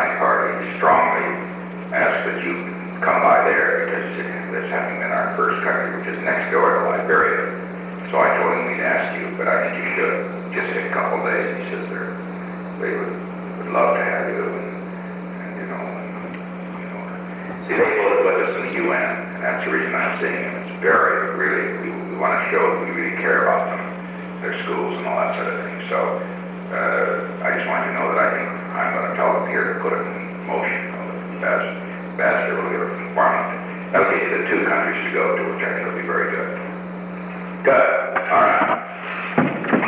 my party strongly ask that you come by there, because this having been our first country, which is next door to Liberia. So I told him we'd ask you, but I think you should. Just in a couple of days. He says they would love to have you, and see, they voted with us in the UN, and that's the reason I'm seeing them. It's really, we want to show that we really care about them, their schools and all that sort of thing. So I just want you to know that I think I'm going to tell them here to put it in motion. The ambassador will give it from Parliament. That'll get you the two countries to go to, which I think will be very good. Good. All right.